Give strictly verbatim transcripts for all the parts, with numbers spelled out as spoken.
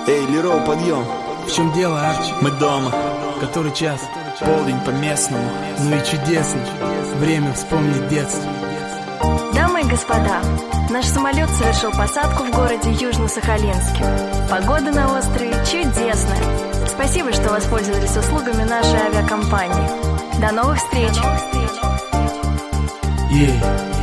Эй, Леро, подъем. В чем дело, Арчи? Мы дома. Который час? Полдень по местному. Ну и чудесно. Время вспомнить детство. Дамы и господа, наш самолет совершил посадку в городе Южно-Сахалинске. Погода на острове чудесная. Спасибо, что воспользовались услугами нашей авиакомпании. До новых встреч! Ей.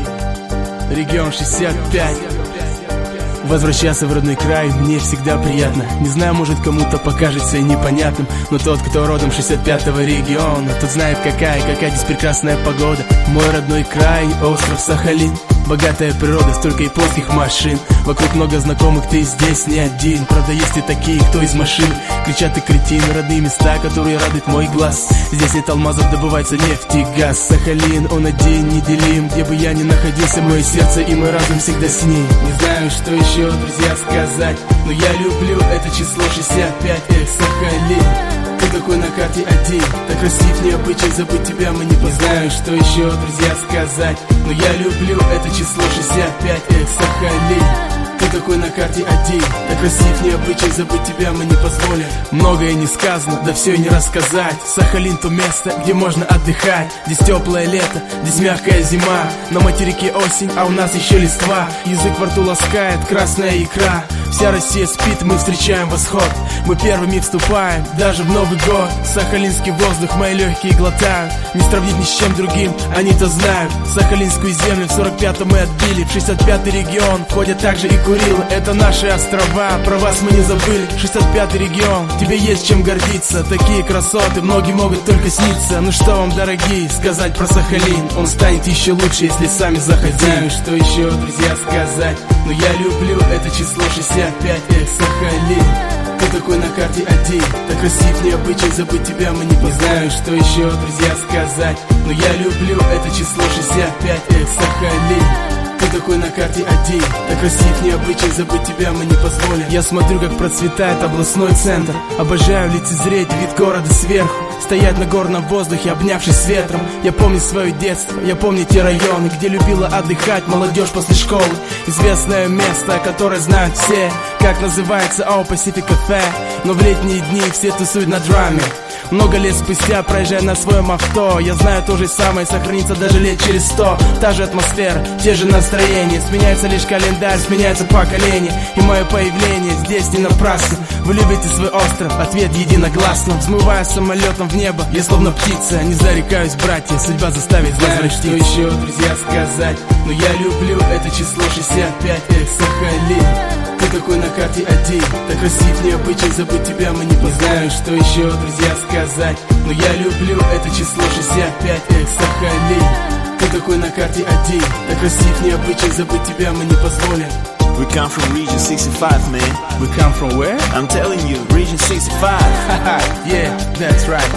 Регион шестьдесят пять. Возвращаться в родной край мне всегда приятно. Не знаю, может кому-то покажется и непонятным, но тот, кто родом шестьдесят пятого региона, тот знает, какая, какая здесь прекрасная погода. Мой родной край, остров Сахалин. Богатая природа, столько японских машин. Вокруг много знакомых, ты здесь не один. Правда, есть и такие, кто из машин. Кричат и кретины, родные места, которые радуют мой глаз. Здесь нет алмазов, добывается нефть и газ. Сахалин, он один, неделим. Где бы я ни находился, мое сердце и мой разум всегда с ней. Не знаю, что еще, друзья, сказать, но я люблю это число шестьдесят пять. Эх, Сахалин, ты такой на карте один. Так красив, необычен, забыть тебя мы не позволим. Не знаю, что еще, друзья, сказать, но я люблю это число шестьдесят пять. Эх, Сахалин, ты такой на карте один. Так красив, необычен, забыть тебя мы не позволим. Многое не сказано, да все и не рассказать. Сахалин — то место, где можно отдыхать. Здесь теплое лето, здесь мягкая зима. На материке осень, а у нас еще листва. Язык во рту ласкает красная икра. Вся Россия спит, мы встречаем восход. Мы первыми вступаем, даже в Новый год. Сахалинский воздух мои легкие глотают. Не сравнить ни с чем другим, они-то знают. Сахалинскую землю в сорок пятом мы отбили. В шестьдесят пятый регион входят также и Курилы. Это наши острова, про вас мы не забыли. шестьдесят пятый регион, тебе есть чем гордиться. Такие красоты многим могут только сниться. Ну что вам, дорогие, сказать про Сахалин? Он станет еще лучше, если сами захотим. Знаю, что еще, друзья, сказать, но я люблю это число шестьдесят пять. Эх, Сахалин, ты такой на карте один. Так красив, необычен, забыть тебя мы не позволим. Не знаю, что еще, друзья, сказать, но я люблю это число шестьдесят пять. Эх, Сахалин, ты такой на карте один. Так красив, необычен, забыть тебя мы не позволим. Я смотрю, как процветает областной центр. Обожаю лицезреть вид города сверху. Стоять на горном воздухе, обнявшись с ветром. Я помню свое детство, я помню те районы, где любила отдыхать молодежь после школы. Известное место, которое знают все, как называется О Pacific Cafe. Но в летние дни все тусуют на драме. Много лет спустя, проезжая на своем авто, я знаю, то же самое сохранится даже лет через сто. Та же атмосфера, те же настроения. Сменяется лишь календарь, сменяется поколение. И мое появление здесь не напрасно. Вы любите свой остров, ответ единогласно. Взмывая самолетом в небо, я словно птица. Не зарекаюсь, братья, судьба заставит возвратиться. Что еще, друзья, сказать, но я люблю это число шестьдесят пять. Эх, Сахалин, ты такой на карте один. Так красив, необычен, забыть тебя мы не позволим. Не знаю, что еще, друзья, сказать, но я люблю это число шестьдесят пять. Эх, Сахалин, ты такой на карте один. Так красив, необычен, забыть тебя мы не позволим. We come from region sixty-five, man. We come from where? I'm telling you, region sixty-five. Yeah, that's right.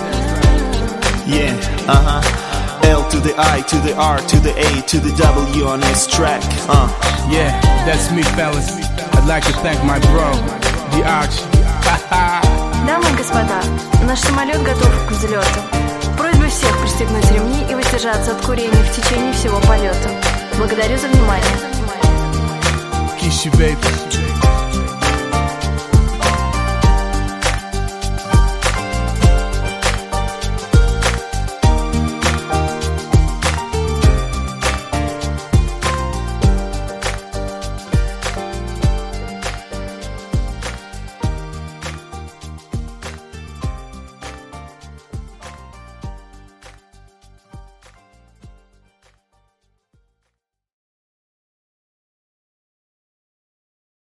Yeah, uh-huh. L to the I, to the R, to the A, to the W on this track. Uh. Yeah, that's me, fellas. I'd like to thank my bro, the Arch. Дамы и господа, наш самолет готов к взлету. Просьба всех пристегнуть ремни и воздержаться от курения в течение всего полета. Благодарю за внимание. Kiss you, baby.